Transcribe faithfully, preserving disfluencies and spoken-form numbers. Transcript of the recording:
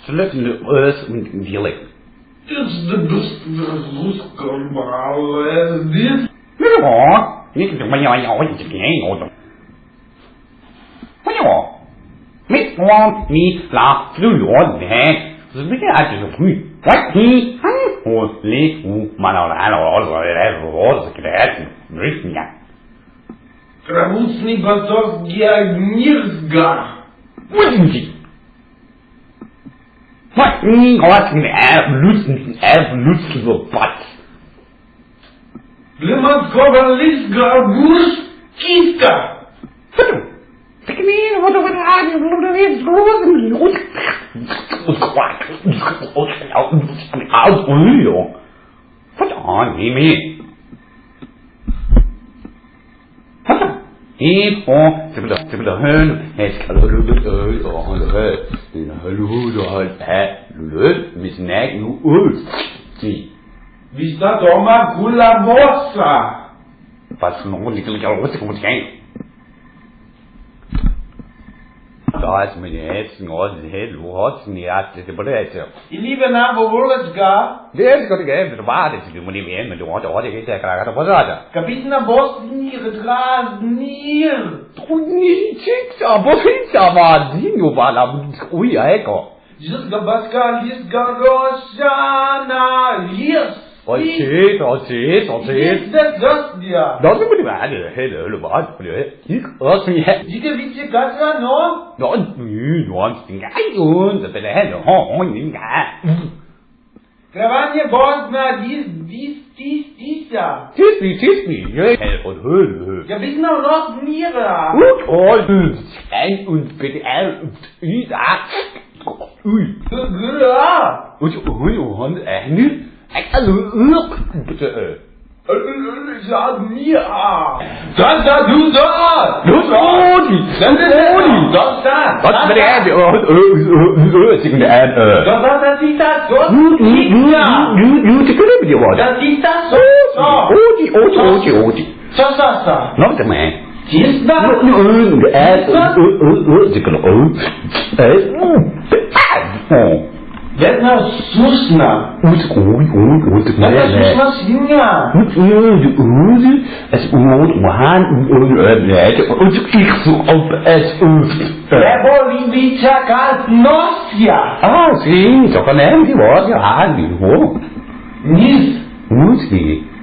Sluttende Earth und Dialekt. It's the best Ruskambal as this. Ja, nicht so, ja, ja, ich gehe, oder? Ja, mit Form, mit La, Flur, ne? Das ist mir halt so früh. Was die? Und leg, und man auch rein, oder, oder, das gerät, wissen ja. Травуцный баток Геогнирсга. Wissen Sie? Was nie, was ein Erblützen, Erblützen, was? Глиманского лисга Гуш Киска. Так не, вот это радио, ну да ведь грозный, вот, вот он имеет. И он, ты бы, ты бы hören, es kann du du du oh hör, den hallo du halt hä, du mit neck nu ul. Sie. Wie ist das Oma Gula Bossa? Was noch nicht gleich auch was kommt rein. Da ist mir jetzt noch das Hell, wo hat's denn ja, das bedeutet. Ich liebe na wo wollt's ga? Der ist gerade gegeben, der war das, du musst ihm mit der Worte heute geht der gerade was hat. Kapitna Boss nir dras nir. Du nicht schickst, aber findest aber die nur war da ui Eiko. Jesus Gabaska lis Garosana lis. Was steht, was steht, was steht. Das das dir. Das ist mir die Wahrheit, helle, was, ich was mir. Die Gewitze Gasra no? Ja, nö, du hast den Geist und das der helle, ho, den Geist. Krawanje Boss na dies dies dies dies ja. Tiss mich, tiss mich, hell und hölle. Ja, bis noch noch Nira. Gut, und ein und bitte er und ich da. Ui. Ja. Und ui und eine. Also, bitte. Ja, Nira. Das da du da. Du Odi, Das ist Odi. Das da. was mit der äh äh äh singen der äh. Das das ist das so. Du du du du können wir was. Das ist das so. Odi, Odi, Odi, Odi. So so so. Noch der man. Ist da? Nu äh äh äh sie können oh. Äh. Das na Susna. Und ui ui ui das Das ist Susna Singa. Und ui ui es und man und äh und ich so auf es und Ebolivica Kaltnossia. ah sì, so con lei di voce ah di nuovo Nis. non si